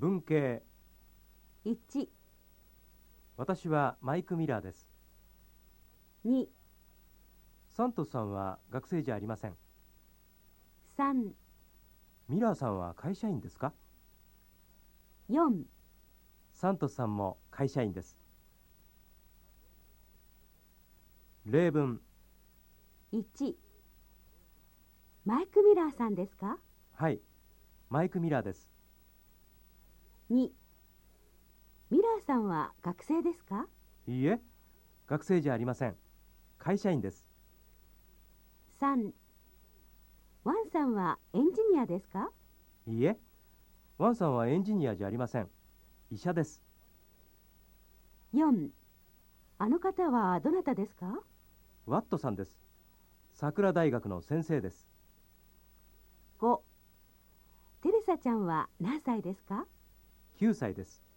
文系。 1、 私はマイク・ミラーです。 2、 サントスさんは学生じゃありません。 3、 ミラーさんは会社員ですか？ 4、 サントスさんも会社員です。例文。 1、マイク・ミラーさんですか？ はい、マイク・ミラーです。 2、ミラーさんは学生ですか？ いいえ、学生じゃありません。会社員です。 3、ワンさんはエンジニアですか？ いいえ、ワンさんはエンジニアじゃありません。医者です。 4、あの方はどなたですか？ ワットさんです。桜大学の先生です。 5、テレサちゃんは何歳ですか？ 9歳です。